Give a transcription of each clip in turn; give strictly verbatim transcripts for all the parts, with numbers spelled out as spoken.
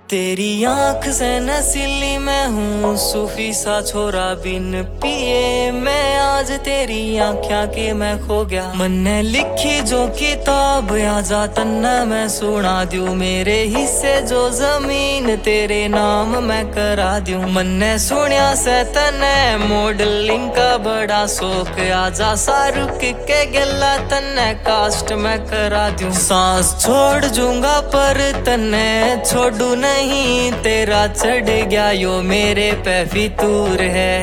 तेरी आंख से नसीली मैं हूँ, सूफी सा छोरा बिन पिए मैं। आज तेरी आँख्या के मैं खो गया। मन ने लिखी जो किताब आजा तन्ना मैं सुना दूं। मेरे हिस्से जो जमीन तेरे नाम मैं करा दूं। मन ने सुनिया से तने मॉडलिंग का बड़ा शौक, आजा शाहरुख के गला तन्ने कास्ट मैं करा दूं। सांस छोड़ दूंगा पर तन्ने छोड़ू नहीं, तेरा चढ़ गया यो मेरे पे फितूर है।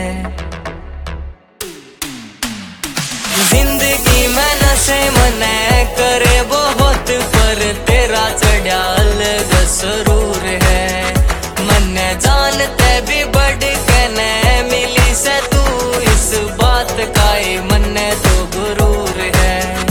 जिंदगी में नशे मने करे बहुत, पर तेरा चढ़ा अलग सरूर है। मन जानते भी बढ़ के न मिली से तू, इस बात का ही मन तो गुरूर है।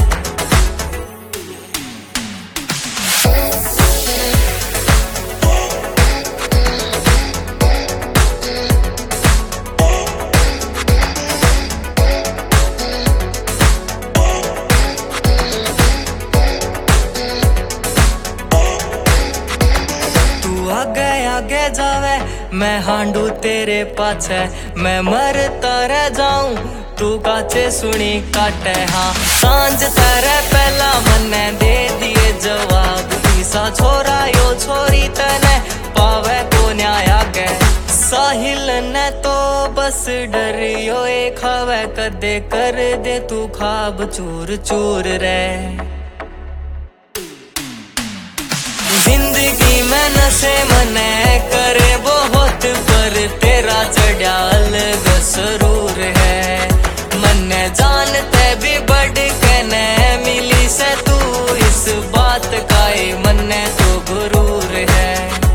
आगे आगे जावे मैं हांडू तेरे पाछे, मैं मरता रह जाऊं तू काचे सुनी काटे। हाँ सांझ तेरे पहला मन्ने दे दिए जवाब, ईसा छोरा यो छोरी तने पावे को न्याय आगे। साहिल ने तो बस डरियो एक खावे, कदे कर दे तू खाब चूर चूर रे। जिंदगी में नशे मने करे बहुत, पर तेरा चढ़ा अलग सरूर है। मन जानते भी बढ़ के न मिली से तू, इस बात का ही मन तो गुरूर है।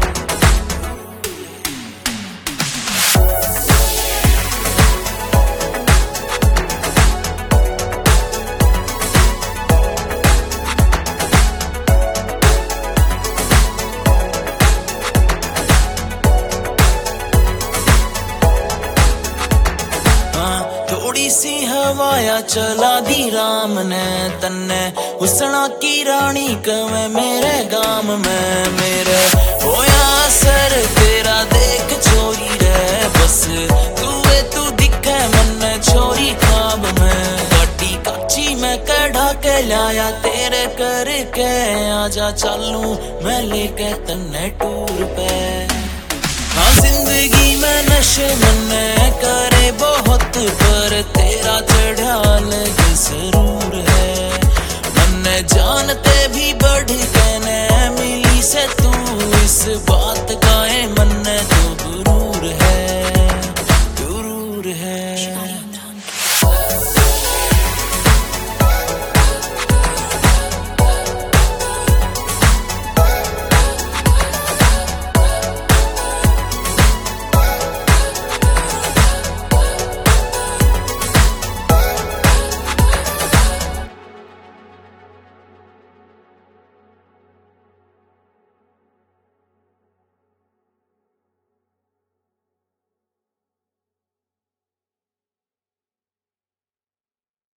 थोड़ी सी हवाया चला दी राम ने तन्ने, हुसना की रानी कवे मेरे गाम में। मेरे होया असर तेरा देख छोरी रे, बस तूए तू दिखे मन छोरी ख्वाब में। गाड़ी काची मैं कढ़ा के लाया तेरे करके, आजा चालू मैं लेके तन्ने टूर पे। हाँ जिंदगी में नशे मने करे बहुत, पर तेरा चढ़ा अलग जरूर है। मन जानते भी बढ़ के न मिली से तू, इस